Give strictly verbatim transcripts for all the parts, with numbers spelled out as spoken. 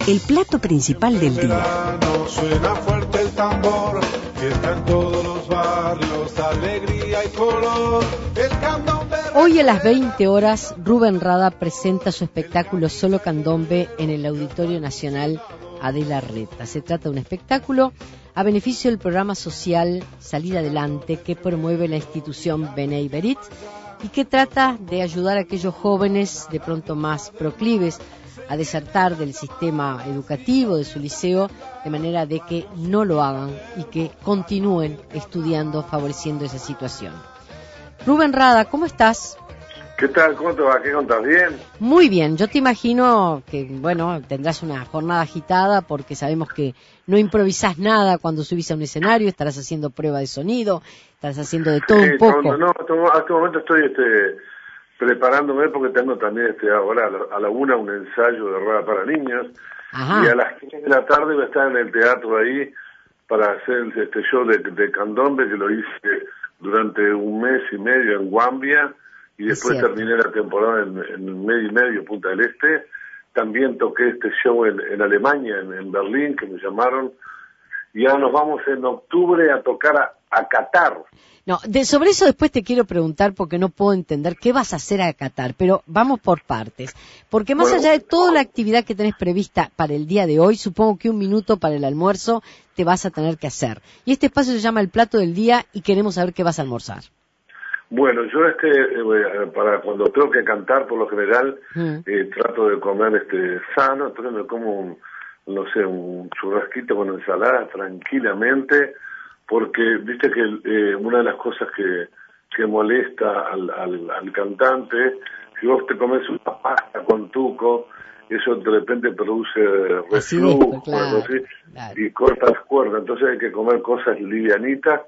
el plato principal del día. Suena fuerte el tambor, fiesta en todos los barrios, alegría y color, el candombe. Hoy a las veinte horas, Rubén Rada presenta su espectáculo Solo Candombe en el Auditorio Nacional Adela Reta. Se trata de un espectáculo a beneficio del programa social Salir Adelante que promueve la institución B'nai B'rith y que trata de ayudar a aquellos jóvenes de pronto más proclives a desertar del sistema educativo de su liceo, de manera de que no lo hagan y que continúen estudiando, favoreciendo esa situación. Rubén Rada, ¿cómo estás? ¿Qué tal? ¿Cómo te va? ¿Qué contás? ¿Bien? Muy bien. Yo te imagino que, bueno, tendrás una jornada agitada porque sabemos que no improvisás nada cuando subís a un escenario, estarás haciendo prueba de sonido, estarás haciendo de todo sí, un poco. No, no, no, a este momento estoy este, preparándome porque tengo también este ahora a la, a la una un ensayo de rueda para niños. Ajá. Y a las quince de la tarde voy a estar en el teatro ahí para hacer este show de, de candombe que lo hice durante un mes y medio en Guambia. Y después terminé la temporada en, en medio y medio, Punta del Este. También toqué este show en, en Alemania, en, en Berlín, que me llamaron. Y ya nos vamos en octubre a tocar a, a Qatar. No, de, sobre eso después te quiero preguntar porque no puedo entender qué vas a hacer a Qatar, pero vamos por partes. Porque más bueno, allá de toda la actividad que tenés prevista para el día de hoy, supongo que un minuto para el almuerzo te vas a tener que hacer. Y este espacio se llama El Plato del Día y queremos saber qué vas a almorzar. Bueno, yo este eh, para cuando tengo que cantar, por lo general, mm. eh, trato de comer este sano, entonces me como un, no sé, un churrasquito con ensalada tranquilamente, porque viste que eh, una de las cosas que, que molesta al, al, al cantante, si vos te comes una pasta con tuco, eso de repente produce reflujo, claro, ¿sí? Claro. Y corta las cuerdas, entonces hay que comer cosas livianitas,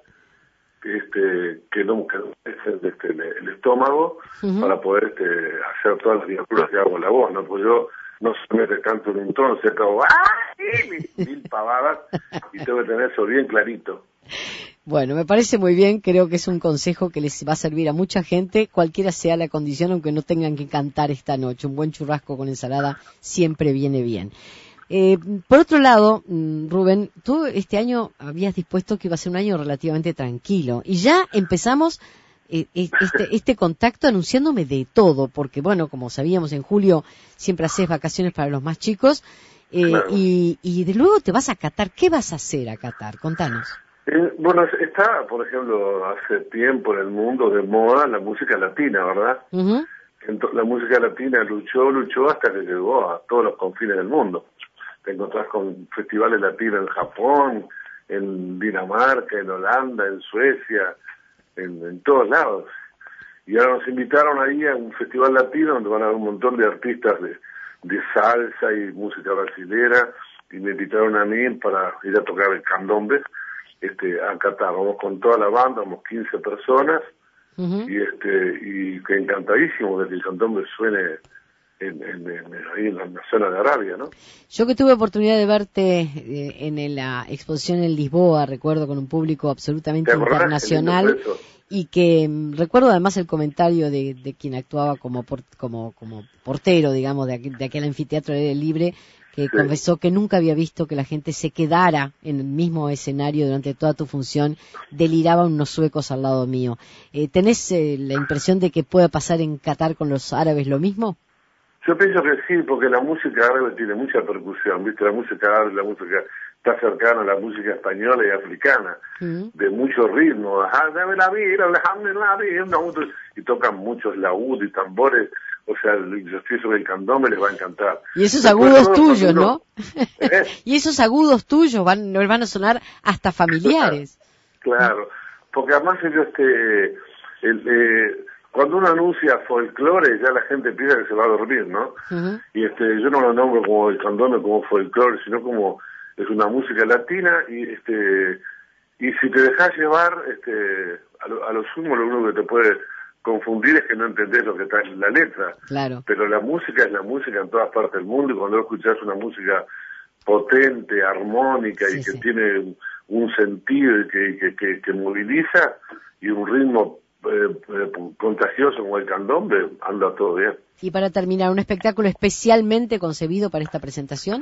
este que no que este, el estómago uh-huh. para poder este, hacer todas las diapuras que hago en la voz, ¿no? Pues yo no solamente canto en un tono, se acabo ¡ay! Mil pavadas y tengo que tener eso bien clarito. Bueno, me parece muy bien, creo que es un consejo que les va a servir a mucha gente, cualquiera sea la condición, aunque no tengan que cantar esta noche. Un buen churrasco con ensalada siempre viene bien. Eh, por otro lado, Rubén, tú este año habías dispuesto que iba a ser un año relativamente tranquilo y ya empezamos eh, este, este contacto anunciándome de todo, porque bueno, como sabíamos en julio siempre haces vacaciones para los más chicos eh, claro. y, y de luego te vas a Qatar. ¿Qué vas a hacer a Qatar? Contanos. Eh, bueno, está, por ejemplo, hace tiempo en el mundo de moda la música latina, ¿verdad? Uh-huh. Entonces, la música latina luchó, luchó hasta que llegó a todos los confines del mundo. Te encontrás con festivales latinos en Japón, en Dinamarca, en Holanda, en Suecia, en, en todos lados. Y ahora nos invitaron ahí a un festival latino donde van a haber un montón de artistas de, de salsa y música brasilera, y me invitaron a mí para ir a tocar el candombe este, a Qatar. Vamos con toda la banda, vamos quince personas, uh-huh. y este y que encantadísimo de que el candombe suene En, en, en, ahí en la, en la zona de Arabia, ¿no? Yo que tuve oportunidad de verte eh, en la exposición en Lisboa, recuerdo, con un público absolutamente internacional, y que um, recuerdo además el comentario de, de quien actuaba como por, como como portero, digamos, de, aqu, de aquel anfiteatro libre, que sí. confesó que nunca había visto que la gente se quedara en el mismo escenario durante toda tu función, deliraban unos suecos al lado mío. Eh, ¿Tenés eh, la impresión de que pueda pasar en Qatar con los árabes lo mismo? Yo pienso que sí, porque la música árabe tiene mucha percusión, ¿viste? La música árabe, la música está cercana a la música española y africana, uh-huh. de mucho ritmo, y tocan muchos laúd y tambores, o sea, yo estoy sobre el candombe, les va a encantar. Y esos Después, agudos tuyos, ¿no? ¿Eh? Y esos agudos tuyos van, van a sonar hasta familiares. Claro, porque además yo este... El, eh, cuando uno anuncia folclore, ya la gente piensa que se va a dormir, ¿no? Uh-huh. Y este, yo no lo nombro como el candombe, como folclore, sino como es una música latina y este y si te dejas llevar, este, a lo, a lo sumo lo único que te puede confundir es que no entendés lo que está en la letra. Claro. Pero la música es la música en todas partes del mundo y cuando escuchás una música potente, armónica sí, y que sí. tiene un, un sentido y que, que, que, que moviliza y un ritmo Eh, eh, contagioso como el candombe, anda todo bien. Y para terminar, ¿un espectáculo especialmente concebido para esta presentación?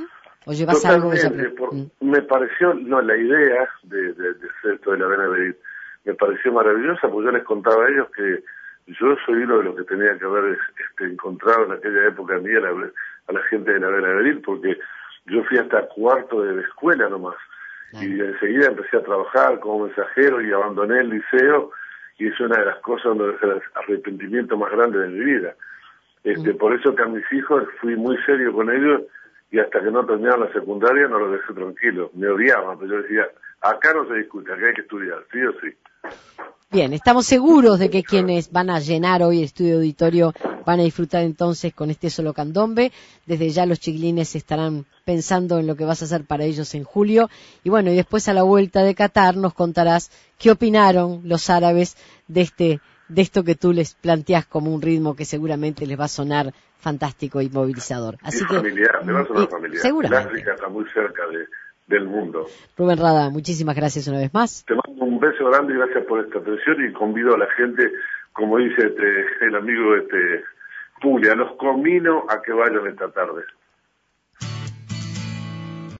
¿O llevas algo de Totalmente, por- me pareció, no, la idea de, de, de hacer esto de la Benedetti me pareció maravillosa, porque yo les contaba a ellos que yo soy uno de los que tenía que haber este, encontrado en aquella época mía a la, a la gente de la Benedetti, porque yo fui hasta cuarto de la escuela nomás, claro. Y enseguida empecé a trabajar como mensajero y abandoné el liceo, y es una de las cosas donde es el arrepentimiento más grande de mi vida. Este, mm. Por eso que a mis hijos fui muy serio con ellos, y hasta que no terminaron la secundaria no los dejé tranquilos. Me odiaban, pero yo decía, acá no se discute, acá hay que estudiar, sí o sí. Bien, estamos seguros de que quienes van a llenar hoy el estudio auditorio van a disfrutar entonces con este solo candombe. Desde ya los chiquilines estarán pensando en lo que vas a hacer para ellos en julio. Y bueno, y después a la vuelta de Qatar nos contarás qué opinaron los árabes de este de esto que tú les planteás como un ritmo que seguramente les va a sonar fantástico y movilizador. Así y que familiar, me va a sonar y, familiar. Seguramente. El África está muy cerca de, del mundo. Rubén Rada, muchísimas gracias una vez más. Te mando un beso grande y gracias por esta atención, y convido a la gente, como dice este, el amigo este Puglia, los conmino a que vayan esta tarde.